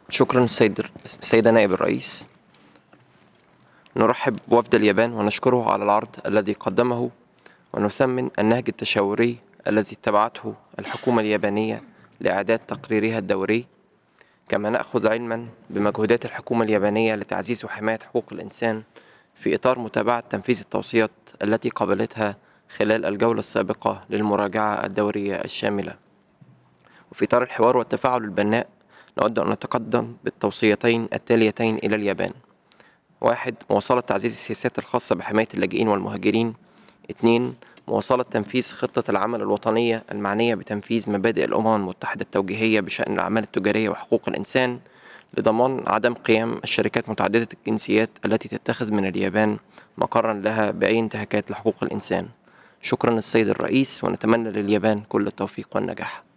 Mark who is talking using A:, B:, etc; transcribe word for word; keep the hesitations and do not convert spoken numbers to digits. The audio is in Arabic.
A: شكرا السيد السيدة نائب الرئيس. نرحب بوفد اليابان ونشكره على العرض الذي قدمه، ونثمن النهج التشاوري الذي اتبعته الحكومة اليابانية لإعداد تقريرها الدوري. كما نأخذ علما بمجهودات الحكومة اليابانية لتعزيز وحماية حقوق الإنسان في إطار متابعة تنفيذ التوصيات التي قبلتها خلال الجولة السابقة للمراجعة الدورية الشاملة. وفي إطار الحوار والتفاعل البناء نود أن نتقدم بالتوصيتين التاليتين إلى اليابان: واحد، مواصلة تعزيز السياسات الخاصة بحماية اللاجئين والمهاجرين. اثنين، مواصلة تنفيذ خطة العمل الوطنية المعنية بتنفيذ مبادئ الأمم المتحدة التوجيهية بشأن الأعمال التجارية وحقوق الإنسان، لضمان عدم قيام الشركات متعددة الجنسيات التي تتخذ من اليابان مقرا لها بأي انتهاكات لحقوق الإنسان. شكرا السيد الرئيس، ونتمنى لليابان كل التوفيق والنجاح.